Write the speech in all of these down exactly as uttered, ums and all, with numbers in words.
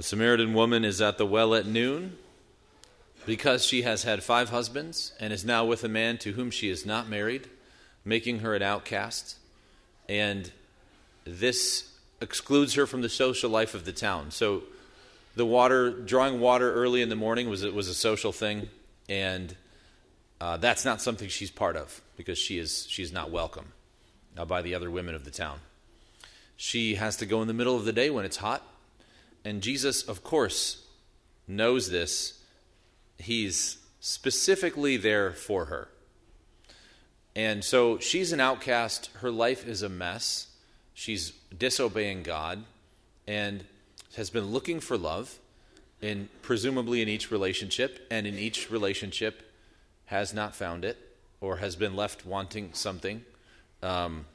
The Samaritan woman is at the well at noon because she has had five husbands and is now with a man to whom she is not married, making her an outcast. And this excludes her from the social life of the town. So the water, drawing water early in the morning was, was a social thing, and uh, that's not something she's part of because she is she's not welcome uh, by the other women of the town. She has to go in the middle of the day when it's hot, and Jesus, of course, knows this. He's specifically there for her. And so she's an outcast. Her life is a mess. She's disobeying God and has been looking for love, in presumably in each relationship, and in each relationship has not found it or has been left wanting something. Um,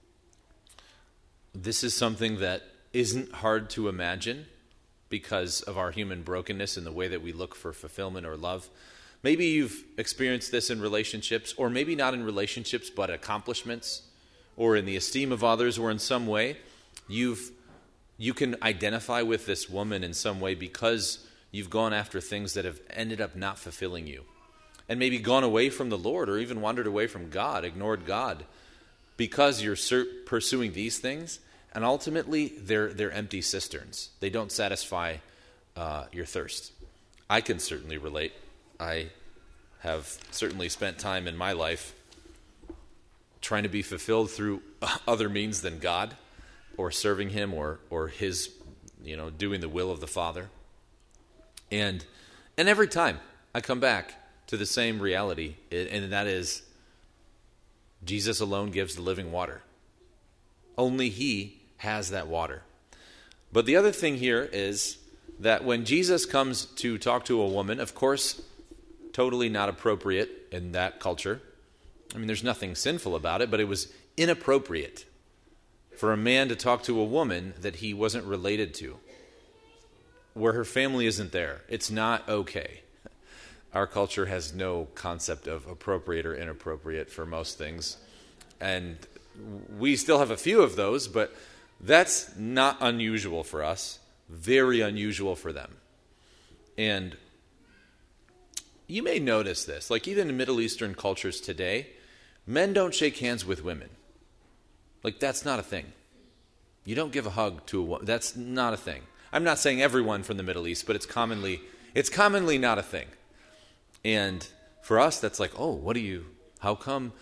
this is something that isn't hard to imagine because of our human brokenness and the way that we look for fulfillment or love. Maybe you've experienced this in relationships, or maybe not in relationships, but accomplishments, or in the esteem of others, or in some way. You've you can identify with this woman in some way because you've gone after things that have ended up not fulfilling you. And maybe gone away from the Lord, or even wandered away from God, ignored God, because you're pursuing these things. And ultimately, they're, they're empty cisterns. They don't satisfy uh, your thirst. I can certainly relate. I have certainly spent time in my life trying to be fulfilled through other means than God, or serving Him, or or His, you know, doing the will of the Father. And and every time I come back to the same reality, and that is Jesus alone gives the living water. Only He has that water. But the other thing here is that when Jesus comes to talk to a woman, of course, totally not appropriate in that culture. I mean, there's nothing sinful about it, but it was inappropriate for a man to talk to a woman that he wasn't related to, where her family isn't there. It's not okay. Our culture has no concept of appropriate or inappropriate for most things. And we still have a few of those, but that's not unusual for us. Very unusual for them. And you may notice this, like even in Middle Eastern cultures today, men don't shake hands with women. Like, that's not a thing. You don't give a hug to a woman. That's not a thing. I'm not saying everyone from the Middle East, but it's commonly it's commonly not a thing. And for us, that's like, oh, what do you, how come?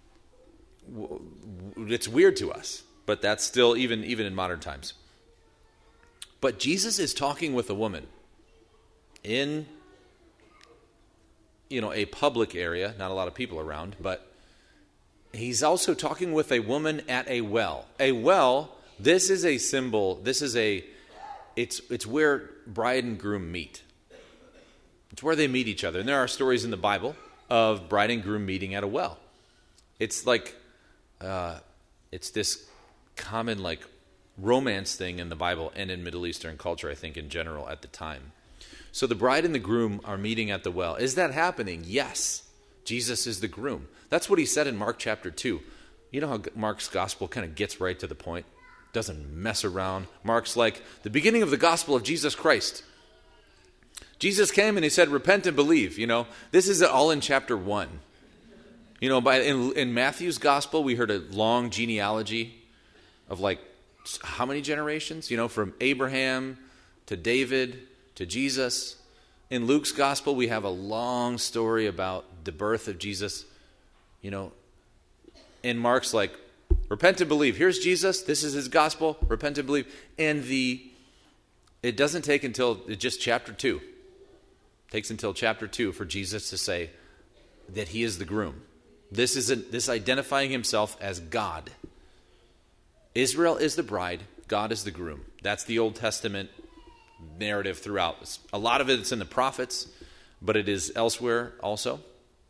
It's weird to us, but that's still even even in modern times. But Jesus is talking with a woman in, you know, a public area, not a lot of people around, but He's also talking with a woman at a well. A well, this is a symbol, this is a, it's it's where bride and groom meet. It's where they meet each other. And there are stories in the Bible of bride and groom meeting at a well. It's like, uh, it's this common like romance thing in the Bible and in Middle Eastern culture, I think in general at the time. So the bride and the groom are meeting at the well. Is that happening? Yes. Jesus is the groom. That's what He said in Mark chapter two. You know how Mark's gospel kind of gets right to the point? Doesn't mess around. Mark's like, the beginning of the gospel of Jesus Christ. Jesus came and He said, repent and believe. You know, this is all in chapter one. You know, by in, in Matthew's gospel, we heard a long genealogy of like, how many generations? You know, from Abraham to David to Jesus. In Luke's gospel, we have a long story about the birth of Jesus. You know, and Mark's like, repent and believe. Here's Jesus. This is His gospel. Repent and believe. And the it doesn't take until just chapter two. It takes until chapter two for Jesus to say that He is the groom. This is a, this identifying Himself as God. Israel is the bride. God is the groom. That's the Old Testament narrative throughout. A lot of it is in the prophets, but it is elsewhere also.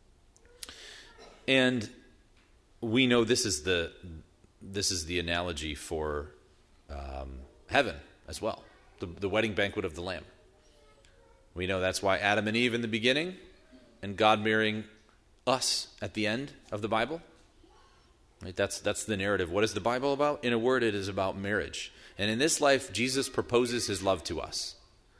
And we know this is the this is the analogy for um, heaven as well, the, the wedding banquet of the Lamb. We know that's why Adam and Eve in the beginning, and God marrying us at the end of the Bible. Right? That's that's the narrative. What is the Bible about? In a word, it is about marriage. And in this life, Jesus proposes His love to us.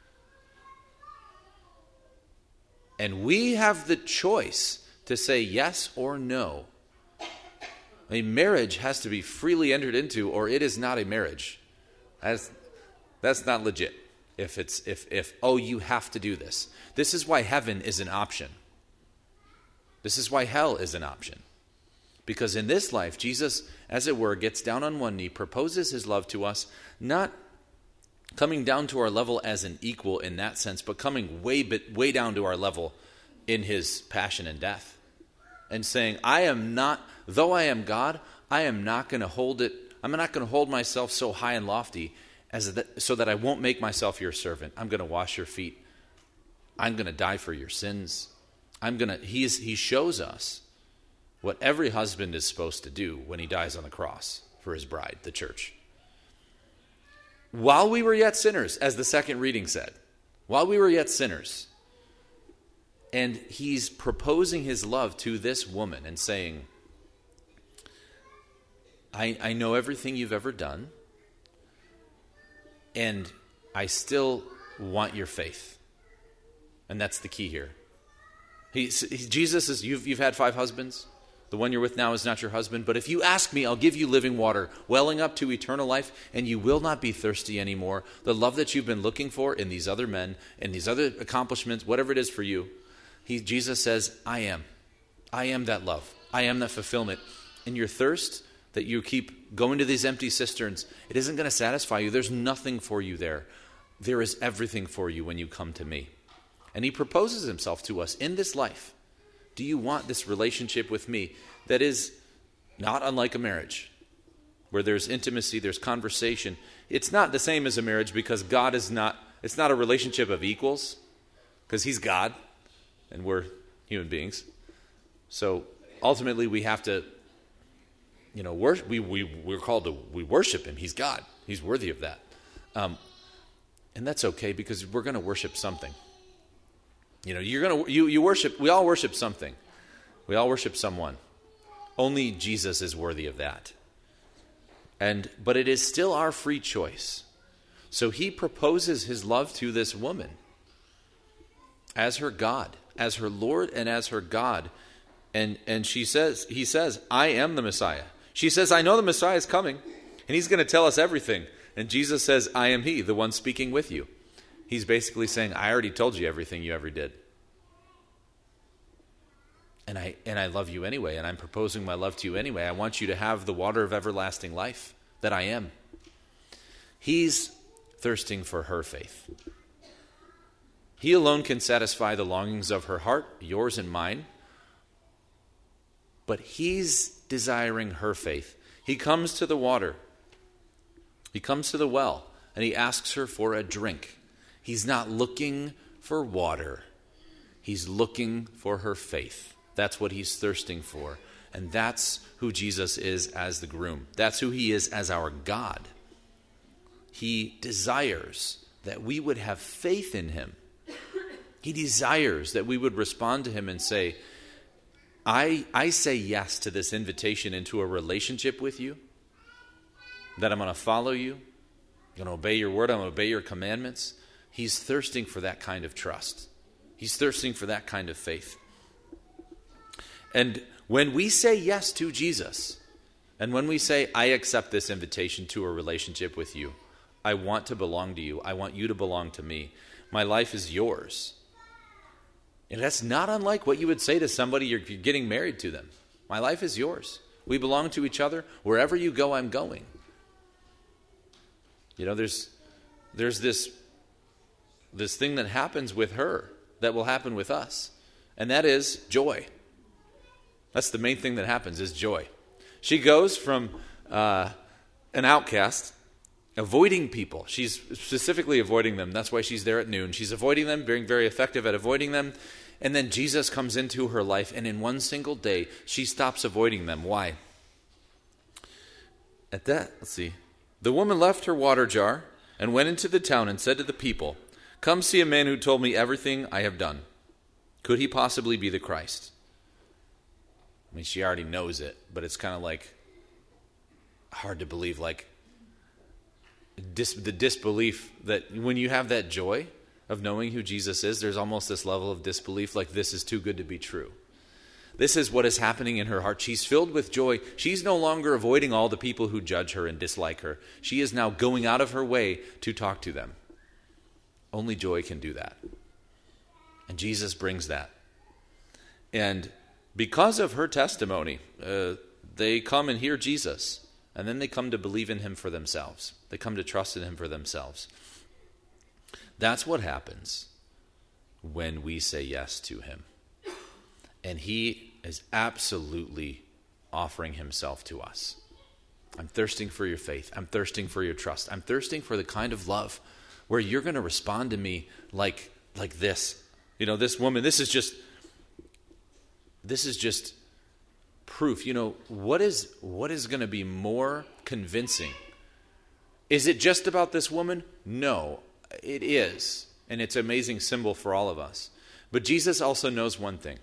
And we have the choice to say yes or no. A marriage has to be freely entered into, or it is not a marriage. That's, that's not legit. If it's if if oh, you have to do this. This is why heaven is an option. This is why hell is an option. Because in this life, Jesus, as it were, gets down on one knee, proposes his love to us, not coming down to our level as an equal in that sense, but coming way bit, way down to our level in his passion and death. And saying, I am not, though I am God, I am not going to hold it, I'm not going to hold myself so high and lofty as that, so that I won't make myself your servant. I'm going to wash your feet. I'm going to die for your sins. I'm going to, he is, he shows us what every husband is supposed to do when he dies on the cross for his bride, the church. While we were yet sinners, as the second reading said, while we were yet sinners, and he's proposing his love to this woman and saying, I, I know everything you've ever done, and I still want your faith. And that's the key here. He, he, Jesus is, you've, you've had five husbands. The one you're with now is not your husband. But if you ask me, I'll give you living water, welling up to eternal life, and you will not be thirsty anymore. The love that you've been looking for in these other men, in these other accomplishments, whatever it is for you, he, Jesus says, I am. I am that love. I am that fulfillment. And your thirst that you keep going to these empty cisterns, it isn't going to satisfy you. There's nothing for you there. There is everything for you when you come to me. And he proposes himself to us in this life. Do you want this relationship with me that is not unlike a marriage, where there's intimacy, there's conversation? It's not the same as a marriage because God is not, it's not a relationship of equals, because he's God and we're human beings. So ultimately we have to, you know, worship, we, we, we're called to, we worship him. He's God. He's worthy of that. Um, and that's okay because we're going to worship something. You know, you're gonna you you worship. We all worship something. We all worship someone. Only Jesus is worthy of that. And but it is still our free choice. So he proposes his love to this woman as her God, as her Lord, and as her God. And and she says, he says, I am the Messiah. She says, I know the Messiah is coming, and he's going to tell us everything. And Jesus says, I am he, the one speaking with you. He's basically saying, I already told you everything you ever did. And I and I love you anyway, and I'm proposing my love to you anyway. I want you to have the water of everlasting life that I am. He's thirsting for her faith. He alone can satisfy the longings of her heart, yours and mine. But he's desiring her faith. He comes to the water. He comes to the well, and he asks her for a drink. He's not looking for water. He's looking for her faith. That's what he's thirsting for. And that's who Jesus is as the groom. That's who he is as our God. He desires that we would have faith in him. He desires that we would respond to him and say, I, I say yes to this invitation into a relationship with you, that I'm going to follow you, I'm going to obey your word, I'm going to obey your commandments. He's thirsting for that kind of trust. He's thirsting for that kind of faith. And when we say yes to Jesus, and when we say, I accept this invitation to a relationship with you, I want to belong to you, I want you to belong to me, my life is yours. And that's not unlike what you would say to somebody you're getting married to them. My life is yours. We belong to each other. Wherever you go, I'm going. You know, there's there's this this thing that happens with her that will happen with us. And that is joy. That's the main thing that happens is joy. She goes from uh, an outcast, avoiding people. She's specifically avoiding them. That's why she's there at noon. She's avoiding them, being very effective at avoiding them. And then Jesus comes into her life, and in one single day, she stops avoiding them. Why? At that, let's see. The woman left her water jar and went into the town and said to the people, "Come see a man who told me everything I have done. Could he possibly be the Christ?" I mean, she already knows it, but it's kind of like hard to believe, like dis- the disbelief that when you have that joy of knowing who Jesus is, there's almost this level of disbelief, like this is too good to be true. This is what is happening in her heart. She's filled with joy. She's no longer avoiding all the people who judge her and dislike her. She is now going out of her way to talk to them. Only joy can do that. And Jesus brings that. And because of her testimony, uh, they come and hear Jesus. And then they come to believe in him for themselves. They come to trust in him for themselves. That's what happens when we say yes to him. And he is absolutely offering himself to us. I'm thirsting for your faith. I'm thirsting for your trust. I'm thirsting for the kind of love where you're going to respond to me like, like this. You know, this woman, this is just, this is just proof. You know, what is, what is going to be more convincing? Is it just about this woman? No, it is. And it's an amazing symbol for all of us. But Jesus also knows one thing.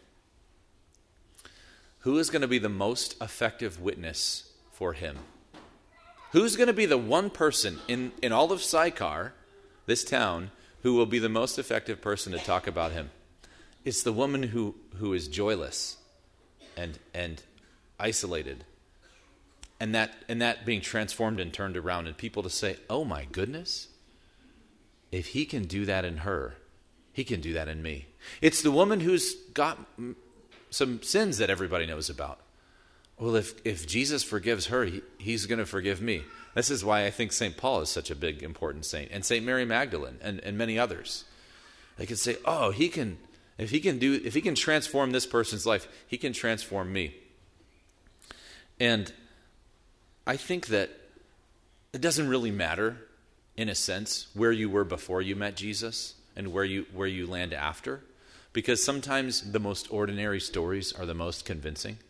Who is going to be the most effective witness for him? Who's going to be the one person in, in all of Sychar, this town, who will be the most effective person to talk about him? It's the woman who, who is joyless and and isolated. And that and that being transformed and turned around, and people to say, oh my goodness, if he can do that in her, he can do that in me. It's the woman who's got some sins that everybody knows about. Well, if, if Jesus forgives her, he, he's going to forgive me. This is why I think Saint Paul is such a big, important saint, and Saint Mary Magdalene, and, and many others. They can say, oh, he can, if he can do, if he can transform this person's life, he can transform me. And I think that it doesn't really matter, in a sense, where you were before you met Jesus and where you where you land after. Because sometimes the most ordinary stories are the most convincing.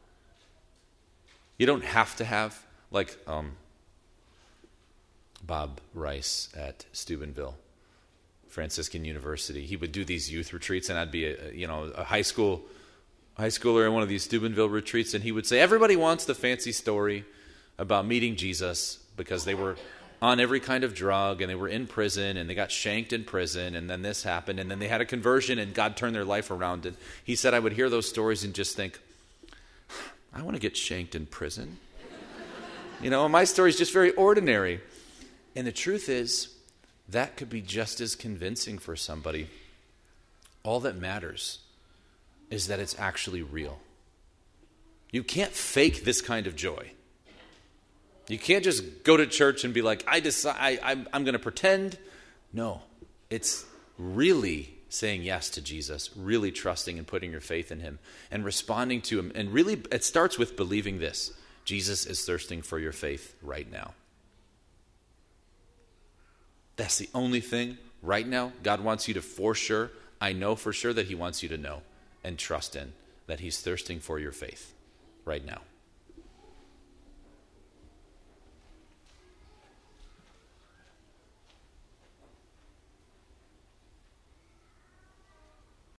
You don't have to have, like um, Bob Rice at Steubenville Franciscan University. He would do these youth retreats, and I'd be a, you know, a high school high schooler in one of these Steubenville retreats, and he would say, everybody wants the fancy story about meeting Jesus because they were on every kind of drug, and they were in prison, and they got shanked in prison, and then this happened, and then they had a conversion, and God turned their life around. And he said, I would hear those stories and just think, I want to get shanked in prison. You know, my story is just very ordinary. And the truth is, that could be just as convincing for somebody. All that matters is that it's actually real. You can't fake this kind of joy. You can't just go to church and be like, I decide, I, I'm, I'm going to pretend. No, it's really saying yes to Jesus, really trusting and putting your faith in him and responding to him. And really, it starts with believing this. Jesus is thirsting for your faith right now. That's the only thing right now God wants you to for sure. I know for sure that he wants you to know and trust in that he's thirsting for your faith right now.